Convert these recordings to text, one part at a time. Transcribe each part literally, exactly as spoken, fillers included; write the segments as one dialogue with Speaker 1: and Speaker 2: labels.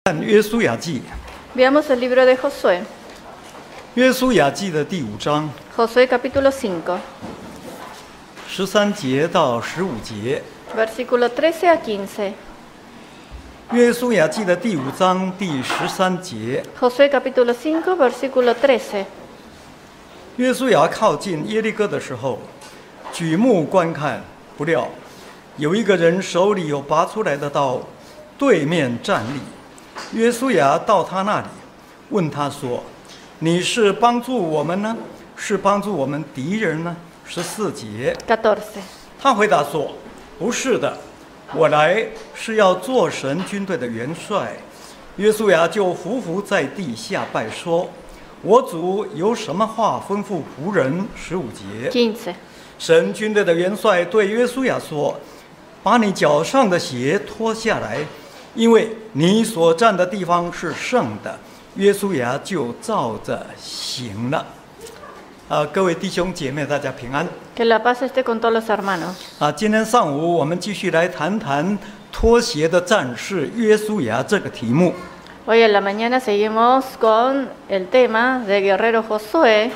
Speaker 1: 看约书亚记，
Speaker 2: Veamos el libro de Josué,
Speaker 1: 约书亚记的第五章
Speaker 2: Josué capítulo cinco,
Speaker 1: 十三节到十五节。
Speaker 2: versículo trece a quince.
Speaker 1: 约书亚记的第五章第十三节，
Speaker 2: Josué capítulo cinco, versículo trece.
Speaker 1: 约书亚靠近耶利哥的时候，举目观看，不料有一个人手里有拔出来的刀，对面站立。约书亚到他那里，问他说：“你是帮助我们呢，是帮助我们敌人呢？”十四节，
Speaker 2: catorce.
Speaker 1: 他回答说：“不是的，我来是要做神军队的元帅。”约书亚就伏伏在地下拜说：“我主有什么话吩咐仆人？”十五节，
Speaker 2: quince.
Speaker 1: 神军队的元帅对约书亚说：“把你脚上的鞋脱下来，因为你所站的地方是圣的。”约书亚就照着行了。啊，各位弟兄姐妹，大家平安。
Speaker 2: Que la paz esté con todos los hermanos.
Speaker 1: 啊，今天上午我们继续来谈谈脱鞋的战士约书亚这个题目。
Speaker 2: Hoy en la mañana seguimos con el tema de guerrero Josué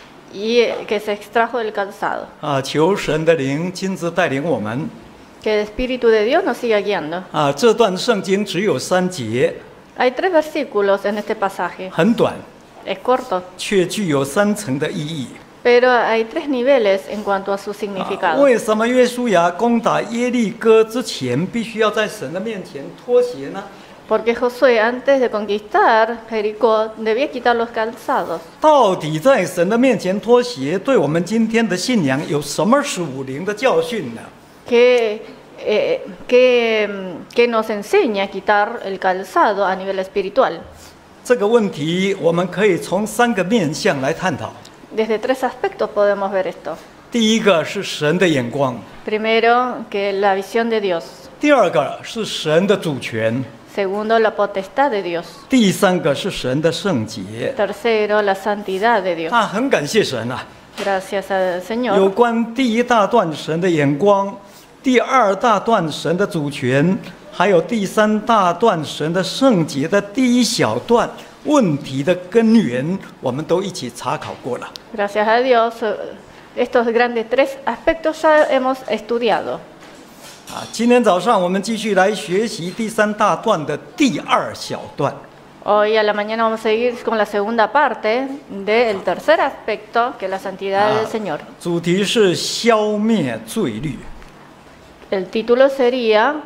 Speaker 2: y que se extrajo del calzado.
Speaker 1: 啊，求神的灵亲自带领我们。
Speaker 2: Que el Espíritu de Dios nos siga guiando.
Speaker 1: 啊，这段圣经只有三节，
Speaker 2: Hay tres versículos en este pasaje.
Speaker 1: 很短，
Speaker 2: Es corto,
Speaker 1: 却具有三层的意义。
Speaker 2: pero hay tres niveles en cuanto a su
Speaker 1: 啊
Speaker 2: significado.
Speaker 1: 为什么约书亚攻打耶利哥之前，必须要在神的面前脱鞋呢？
Speaker 2: Porque Josué, antes de conquistar Jericó, debía quitar los calzados.
Speaker 1: 到底在神的面前脱鞋，对我们今天的信仰有什么属灵的教训呢？
Speaker 2: Que, eh, que, que nos enseña a quitar el calzado a nivel espiritual.
Speaker 1: 这个问题我们可以从三个面向来探讨。
Speaker 2: Desde tres aspectos podemos ver esto.
Speaker 1: 第一个是神的眼光，
Speaker 2: Primero, que la visión de Dios.
Speaker 1: 第二个是神的主权，
Speaker 2: Segundo, la potestad de Dios.
Speaker 1: 第三个是神的圣洁。
Speaker 2: Tercero, la santidad de Dios.
Speaker 1: 啊，很感谢神啊！
Speaker 2: Gracias al
Speaker 1: 有
Speaker 2: Señor.
Speaker 1: 关第一大段神的眼光，第二大段神的主权，还有第三大段神的圣洁的第一小段问题的根源，我们都一起查考过了。
Speaker 2: Gracias a Dios, estos grandes tres aspectos ya hemos estudiado.
Speaker 1: 啊，今天早上我们继续来学习第三大段的第二小段。
Speaker 2: Hoy a la mañana vamos a seguir con la segunda parte del tercer aspecto, que es la santidad del Señor.
Speaker 1: 主题是消灭罪律。
Speaker 2: El título sería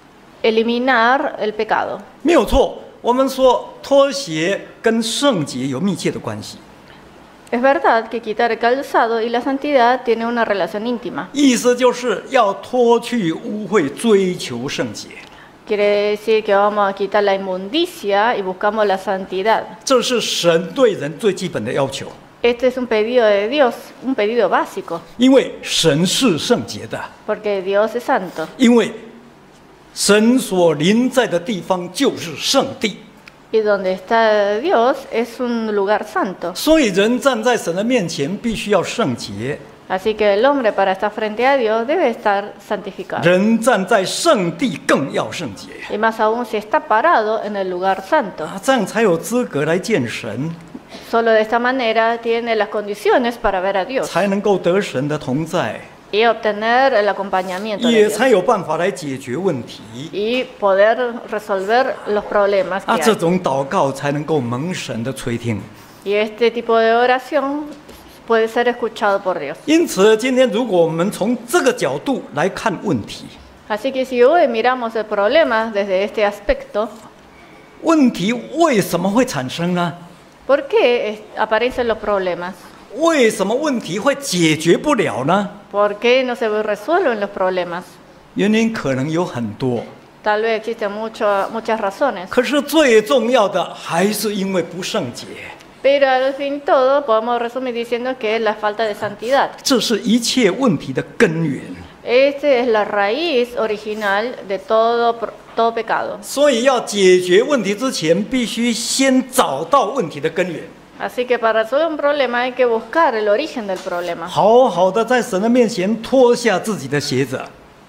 Speaker 2: eliminar el pecado.
Speaker 1: 没有错，我们说脱鞋跟圣洁有密切的关系。
Speaker 2: Es verdad que quitar el calzado y la santidad tienen una relación íntima.
Speaker 1: 意思就是要脱去污秽，追求圣洁。
Speaker 2: Quiere decir que vamos a quitar la inmundicia y buscamos la santidad.
Speaker 1: 这是神对人最基本的要求，
Speaker 2: Este es un pedido de Dios, un pedido básico,
Speaker 1: 因为神是圣洁的，
Speaker 2: porque Dios es santo.
Speaker 1: 因为神所临在的地方就是圣地，
Speaker 2: Y donde está Dios es un lugar santo.
Speaker 1: 所以人站在神的面前必须要圣洁。
Speaker 2: Así que el hombre para estar frente a Dios debe estar santificado.
Speaker 1: 人站在圣地更要圣洁，
Speaker 2: Y más aún si está parado en el lugar santo.
Speaker 1: 啊，这样才有资格来见神，
Speaker 2: Solo de esta manera tiene las condiciones para ver a Dios
Speaker 1: 才能够得神的同在，
Speaker 2: y obtener el acompañamiento de
Speaker 1: 也
Speaker 2: Dios
Speaker 1: 才有办法来解决问题。
Speaker 2: y poder resolver los problemas
Speaker 1: 啊，
Speaker 2: que
Speaker 1: 这
Speaker 2: hay.
Speaker 1: 种祷告才能够蒙神的垂听。
Speaker 2: Y este tipo de oración puede ser escuchado por Dios.
Speaker 1: 因此，今天如果我们从这个角度来看问题，
Speaker 2: Así que si hoy miramos el problema desde este aspecto,
Speaker 1: 问题为什么会产生呢？
Speaker 2: ¿por qué aparecen los problemas?
Speaker 1: 为什么问题会解决不了呢？
Speaker 2: ¿Por qué no se resuelven los problemas?
Speaker 1: 原因可能有很多，
Speaker 2: Tal vez existen mucho, muchas razones,
Speaker 1: 可是最重要的还是因为不圣洁。
Speaker 2: pero al fin y todo podemos resumir diciendo que es la falta de santidad.
Speaker 1: 这是一切问题的根源。
Speaker 2: Esta es la raíz original de todo, todo pecado.
Speaker 1: 所以要解决问题之前，必须先找到问题的根源。
Speaker 2: Así que para resolver un problema hay que buscar el origen del problema.
Speaker 1: 好好的在神的面前脱下自己的鞋子，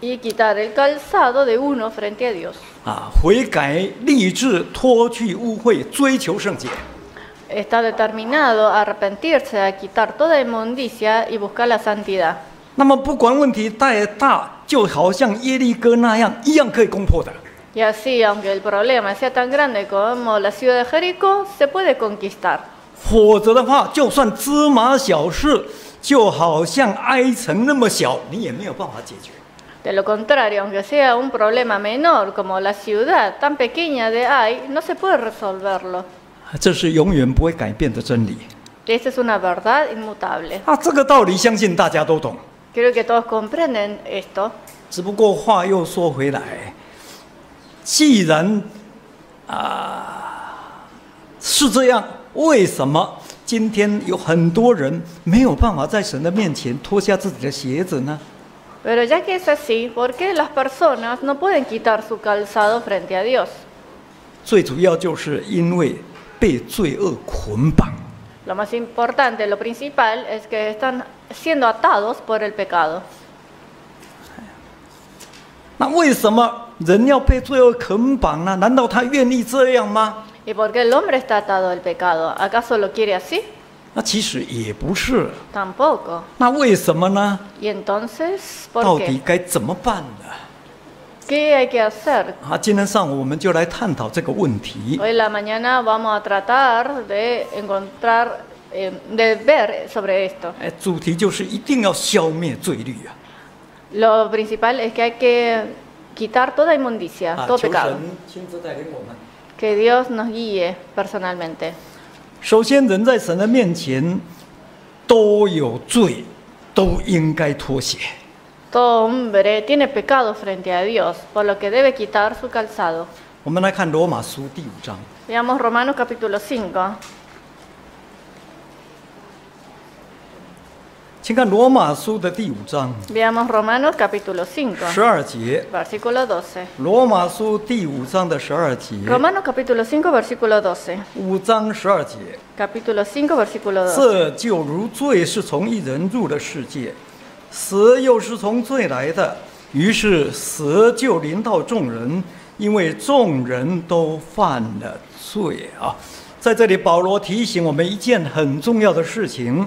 Speaker 2: y quitar el calzado de uno frente a Dios.
Speaker 1: 啊，悔改立志脱去污秽，追求圣洁。
Speaker 2: Está determinado a arrepentirse, a quitar toda inmundicia y buscar la santidad.
Speaker 1: 那么不管问题再大，就好像耶利哥那样，一样可以攻破的。
Speaker 2: Y así, aunque el problema sea tan grande como la ciudad de Jericó, se puede conquistar.
Speaker 1: 否则的话，就算芝麻小事，就好像埃城那么小，你也没有办法解决。
Speaker 2: De lo contrario, aunque sea un problema menor como la ciudad tan pequeña de Ai, no se puede resolverlo.
Speaker 1: 这是永远不会改变的真理。
Speaker 2: Esta es una verdad inmutable.
Speaker 1: 啊，这个道理相信大家都懂。
Speaker 2: Creo que todos comprenden esto.
Speaker 1: 只不过话又说回来，既然啊是这样，为什么今天有很多人没有办法在神的面前脱下自己的鞋子呢？
Speaker 2: Pero ya que es así, ¿por qué las personas no pueden quitar su calzado frente a Dios?
Speaker 1: 最主要就是因为被罪恶捆绑。
Speaker 2: Lo más importante, lo principal, es que están siendo atados por el pecado.
Speaker 1: 那为什么人要被罪恶捆绑呢？难道他愿意这样吗？
Speaker 2: ¿Y por qué el hombre está atado al pecado? ¿Acaso lo quiere así?
Speaker 1: 那其实也不是。
Speaker 2: Tampoco.
Speaker 1: 那为什么呢？
Speaker 2: ¿Y entonces
Speaker 1: 到
Speaker 2: por
Speaker 1: 底
Speaker 2: qué?
Speaker 1: 该怎么办呢？
Speaker 2: ¿Qué hay que hacer?
Speaker 1: 啊，今天上午我们就来探讨这个问题。
Speaker 2: Hoy en la mañana vamos a tratar de encontrar, eh, de ver sobre esto.
Speaker 1: 哎，主题就是一定要消灭罪律啊！
Speaker 2: Lo principal es que hay que quitar toda inmundicia,
Speaker 1: 啊，
Speaker 2: todo
Speaker 1: 求
Speaker 2: pecado.
Speaker 1: 神亲自带领我们。
Speaker 2: Que Dios nos guíe personalmente.
Speaker 1: 首先，人在神的面前都有罪，都应该脱鞋。
Speaker 2: Todo hombre tiene pecado frente a Dios, por lo que debe quitar su calzado.
Speaker 1: 我们来看罗马书第五章。
Speaker 2: Veamos Romanos capítulo cinco.
Speaker 1: 请看罗马书的第五章
Speaker 2: Veamos Romanos capítulo cinco,
Speaker 1: 十二节。
Speaker 2: versículo doce.
Speaker 1: 罗马书第五章的十二节，
Speaker 2: Romanos capítulo cinco, versículo doce.
Speaker 1: 五章十二节。
Speaker 2: Capítulo cinco, versículo doce.
Speaker 1: 这就如罪是从一人入了世界，死又是从罪来的，于是死就临到众人，因为众人都犯了罪啊。在这里，保罗提醒我们一件很重要的事情，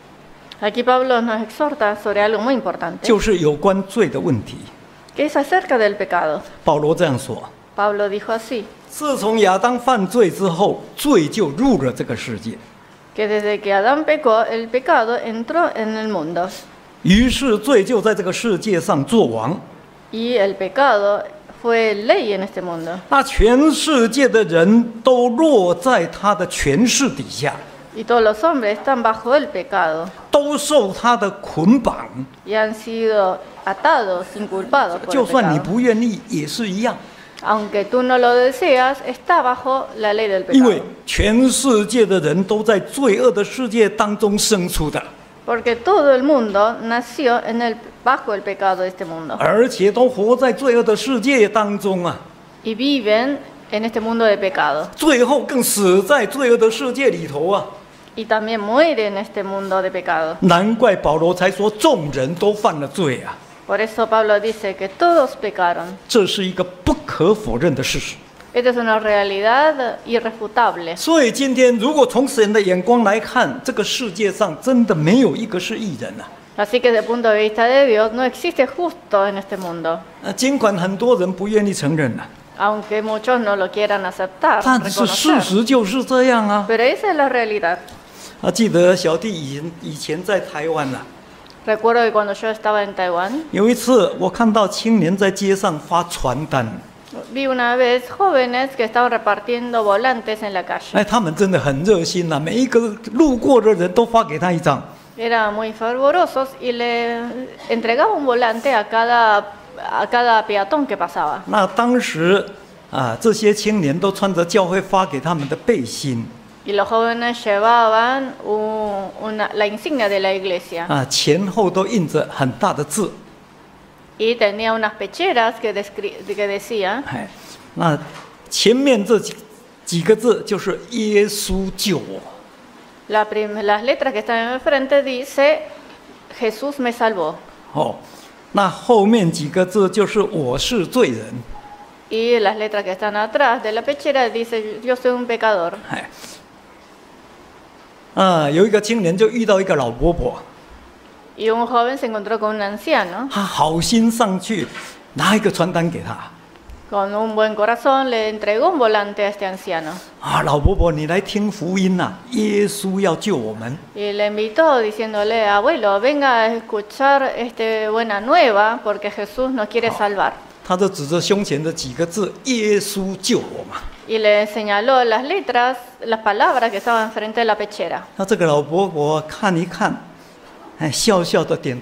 Speaker 2: Aquí Pablo nos exhorta sobre algo muy importante,
Speaker 1: 就是有关罪的问题。
Speaker 2: que es acerca del pecado.
Speaker 1: 保罗这样说：
Speaker 2: Pablo dijo así,
Speaker 1: 自从亚当犯罪之后，罪就入了这个世界，
Speaker 2: que desde que Adán pecó, el pecado entró en el mundo
Speaker 1: 于是罪就在这个世界上作王。
Speaker 2: y el pecado fue ley en este mundo.
Speaker 1: 那全世界的人都落在他的权势底下，
Speaker 2: Y todos los hombres están bajo el pecado
Speaker 1: 都受他的捆绑。
Speaker 2: y han sido atados, inculpados por
Speaker 1: 就
Speaker 2: el
Speaker 1: 算你
Speaker 2: pecado.
Speaker 1: 不愿意，也是一样，
Speaker 2: Aunque tú no lo deseas, está bajo la ley del
Speaker 1: 因为
Speaker 2: pecado.
Speaker 1: 全世界的人都在罪恶的世界当中生出的，
Speaker 2: Porque todo el mundo nació en el, bajo el pecado de este mundo
Speaker 1: 而且都活在罪恶的世界当中啊，
Speaker 2: y viven en este mundo de pecado
Speaker 1: 最后更死在罪恶的世界里头啊！
Speaker 2: y también mueren en este mundo de pecado.
Speaker 1: 难怪保罗才说众人都犯了罪啊，
Speaker 2: Por eso Pablo dice que todos pecaron.
Speaker 1: 这是一个不可否认的事实。
Speaker 2: Esta es una realidad irrefutable.
Speaker 1: 所以今天，如果从神的眼光来看，这个世界上真的没有一个是义人啊！
Speaker 2: Así que desde el punto de vista de Dios no existe justo en este mundo,
Speaker 1: 呃，尽管很多人不愿意承认啊，
Speaker 2: aunque muchos no lo quieran aceptar,
Speaker 1: 但是事
Speaker 2: reconocer.
Speaker 1: 实就是这样啊！
Speaker 2: Pero esa es la realidad.
Speaker 1: 啊，记得小弟以前以前在台湾啊，
Speaker 2: Recuerdo que cuando yo estaba en Taiwán,
Speaker 1: 有一次我看到青年在街上发传单，
Speaker 2: vi una vez jóvenes que estaban repartiendo volantes en la calle.
Speaker 1: 哎，他们真的很热心呐、啊，每一个路过的人都发给他一张。
Speaker 2: Eran muy fervorosos y le entregaba un volante a cada, a cada peatón que pasaba.
Speaker 1: 那当时啊，这些青年都穿着教会发给他们的背心
Speaker 2: Y los jóvenes llevaban un- una- la insignia de la iglesia
Speaker 1: 啊，前后都印着很大的字。
Speaker 2: y tenía unas pecheras que, descri- que decían,
Speaker 1: 哎，那前面这几几个字就是耶稣救我。
Speaker 2: la prim- las letras que están en el frente dice, Jesús me salvó.
Speaker 1: 哦， 那后面几个字就是我是罪人。
Speaker 2: Y las letras que están atrás de la pechera dice yo soy un pecador.
Speaker 1: 哎，啊，有一个青年就遇到一个老伯伯，
Speaker 2: Y un joven se encontró con un anciano.
Speaker 1: 他好心上去拿一个传单给他。
Speaker 2: Con un buen corazón le entregó un volante a este anciano.
Speaker 1: 啊，老伯伯，你来听福音呐、啊，耶稣要救我们。
Speaker 2: Y le invitó diciéndole, abuelo, venga a escuchar este buena nueva porque Jesús nos quiere salvar.
Speaker 1: 他就指着胸前的几个字：“耶稣救我嘛。”
Speaker 2: Y le señaló las letras, las palabras que estaban frente de la pechera.
Speaker 1: 那这个老伯伯看一看，哎，笑笑的点